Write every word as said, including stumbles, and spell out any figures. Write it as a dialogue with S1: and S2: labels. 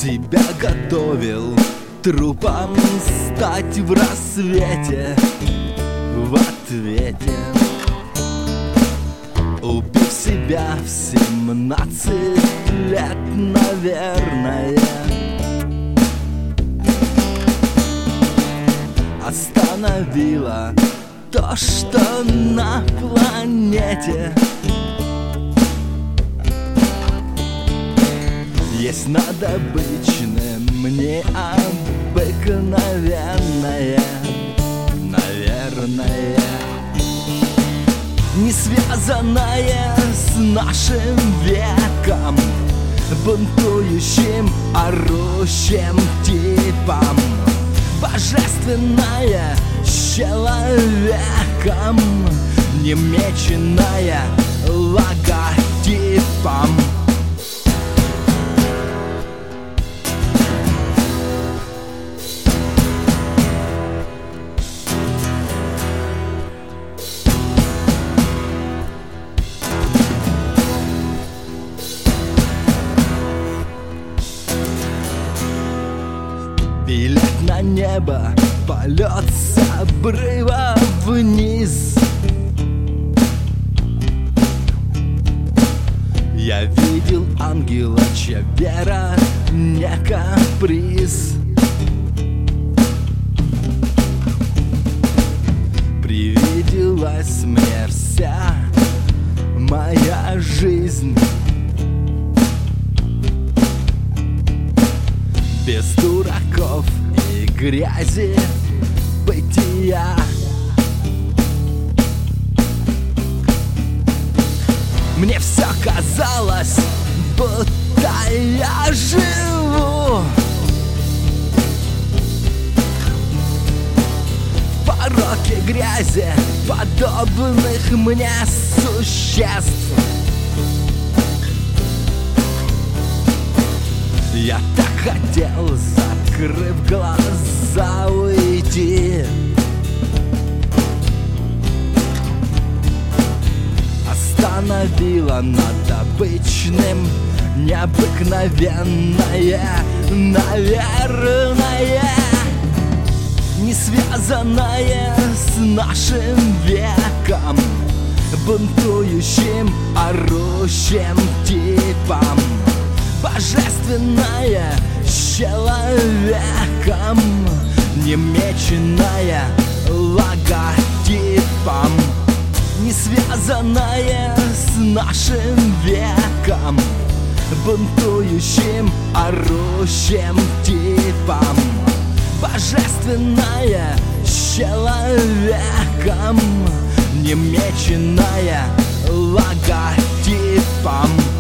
S1: Себя готовил трупом стать в рассвете, в ответе, убив себя в семнадцать лет, наверное. Остановило то, что на планете есть над обычным, необыкновенное, наверное, не связанное с нашим веком, бунтующим, орущим типом, божественная человеком, немеченная логотипом. Билет на небо, полет с обрыва вниз. Я видел ангела, чья вера не каприз. Привиделась мне вся моя жизнь без дураков и грязи бытия. Мне все казалось, будто я живу в пороке грязи подобных мне существ. Я так хотел, закрыв глаза, уйти. Остановила над обычным необыкновенное, наверное, не связанное с нашим веком, бунтующим, орущим типом, божественная человеком, немеченная логотипом, не связанная с нашим веком, бунтующим, орущим типом, божественная человеком, немеченная логотипом.